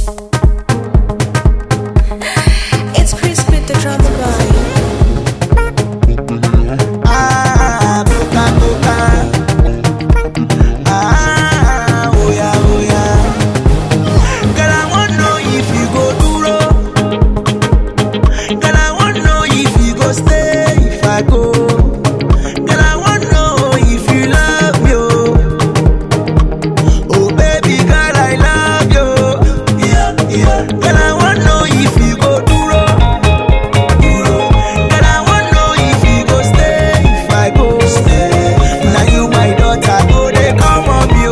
It's Chris with the drama boy. Boca, boca. Oh yeah, oh yeah. Girl, I wanna know if you go duro. Girl, I wanna know if you go stay if I go. Girl, I wanna know if you love me. Oh baby girl, I love you. Yeah, yeah. Girl, I wanna know if you go duro. Girl, I wanna know if you go stay if I go. Now you my daughter, go they come on you.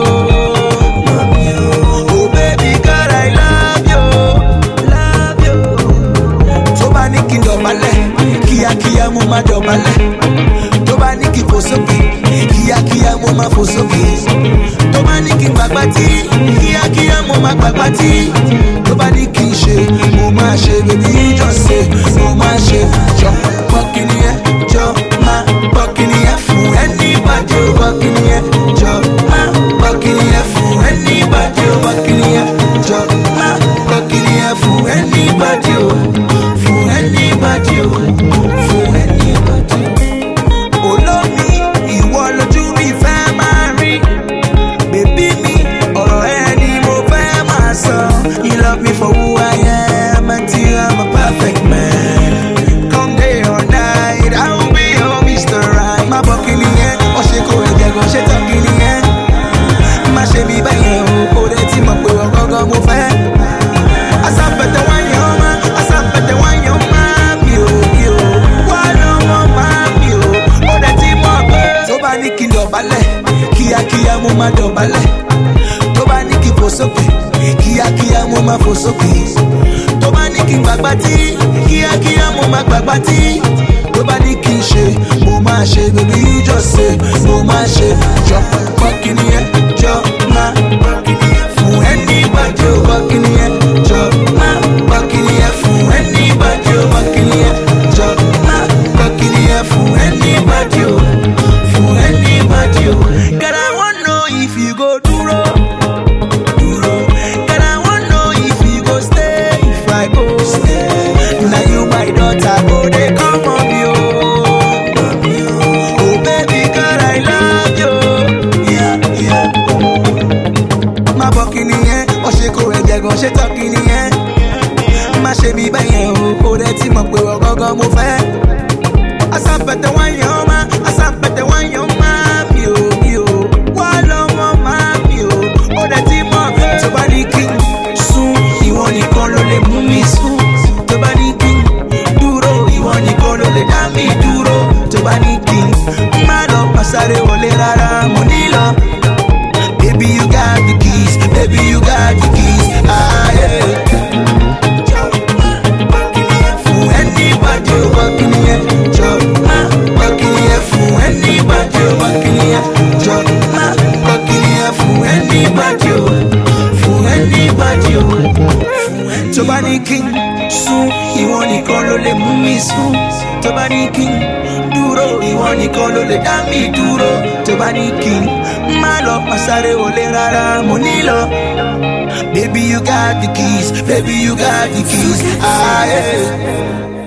Oh baby girl, I love you, love you. Tó bá ní kí n dọ̀bálẹ̀, kíákíá mo máa dọ̀bálẹ̀. Tó bá ní kí n fò sókè, kíákíá mo máa fò sókè. Tó bá ní kí n gbàgbá tí, kíákíá mo máa gbàgbá tí. Tó bá ní kí n ṣe, mo máa ṣe, baby you just say, mo máa ṣe. Jọ bọ́kìnì ẹ, jọ máa bọ́kìnì ẹ fún anybody. Bọ́kìnì ẹ, jọ máa bọ́kìnì ẹ fún anybody. Bọ́kìnì ẹ, jọ máa bọ́kìnì ẹ fún anybody. Fún anybody, fún anybody. Olómi, ìwọ lójú mi fẹ́ máa rí. Bébí mi, ọ̀rọ̀ ẹ ni mo fẹ́ máa sọ. You love me for who I am until I'm a perfect man. Come day or night, I will be your Mr. Right. Má bọ́ kíni yẹn, ọ̀ṣẹ́ kò ẹ̀jẹ̀ gan ṣe tán kíni yẹn. Má ṣe mi bẹ́yẹn o, kò dé tí mo pè wọ́n gángan mo fẹ́. Asápẹ̀tẹ̀ wáyé ọmọ, asápẹ̀tẹ̀ wáyé ọmọ mi ò mi ò. Wá lọ́mọ máa mi ò, ó dé tí mo pè. Tó bá ní kí n dọ̀bálẹ̀, kíákíá mo máa dọ̀bálẹ̀. Tó bá ní kí n fò sókè, kíákíá mo máa fò sókè. Tó bá ní kí n gbàgbá tí, kíákíá mo máa gbàgbá tí. Tó bá ní kí n ṣe, mo máa ṣe, baby you just say, mo máa ṣe. Jọ bọ́kìnì ẹ, jọ máa bọ́kìnì ẹ fún anybody. Bọ́kìnì ẹ, jọ máa bọ́kìnì ẹ fún anybody. Bọ́kìnì ẹ, jọ máa bọ́kìnì ẹ fún anybody. Fún anybody. Girl, I wanna know if you go duro. Girl, I wanna know if you go stay if I go. Now you my daughter, go they come on you. Oh baby girl, I love you. Yeah, yeah. Má bọ́ kíni yẹn, ọ̀ṣẹ́ kò ẹ̀jẹ̀ gan ṣe tán kíni yẹn. Má ṣe mi bẹ́yẹn o, kò dé tí mo pè wọ́n gángan mo fẹ́. Asápẹ̀tẹ̀ wáyé ọmọ, asápẹ̀tẹ̀ wáyé ọmọ mi ò mi ò. Wá lọ́mọ máa mi ò, ó dé tí mo fẹ́. Tó bá ní kí n sùn, ìwọ nìkan ló lè mú mi sùn. Tó bá ní kí n dúró, ìwọ nìkan ló lè dá mi dúró. Tó bá ní kí n má lọ pàṣáré wọlé rárá, mo nílò. Baby you got the keys, baby you got the keys. Ah yeah. Fún anybody, bọ́kìnì ẹ, jọ máa bọ́kìnì ẹ fún anybody. Bọ́kìnì ẹ, jọ máa bọ́kìnì ẹ fún anybody. Fún anybody. Tó bá ní kí n sùn, ìwọ nìkan ló lè mú mi sùn. Tó bá ní kí n dúró, ìwọ nìkan ló lè dá mi dúró. Tó bá ní kí n má lọ pàṣáré wọlé rárá, mo nílò. Baby you got the keys, baby you got the keys. Ah yeah.